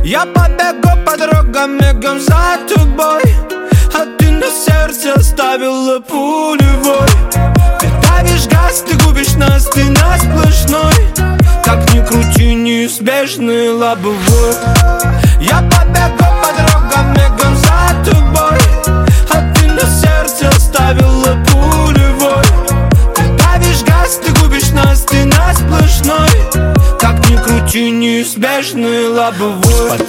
Я побегу по дорогам, мигом за тобой, а ты на сердце оставила пулевой. Ты давишь газ, ты губишь нас, ты на сплошной. Как ни крути, неизбежный лобовой. Я побегу по дорогам, мигом за тобой, а ты на сердце оставила пулевой. Ты давишь газ, ты губишь нас, ты на сплошной. Как ни крути, неизбежный лобовой.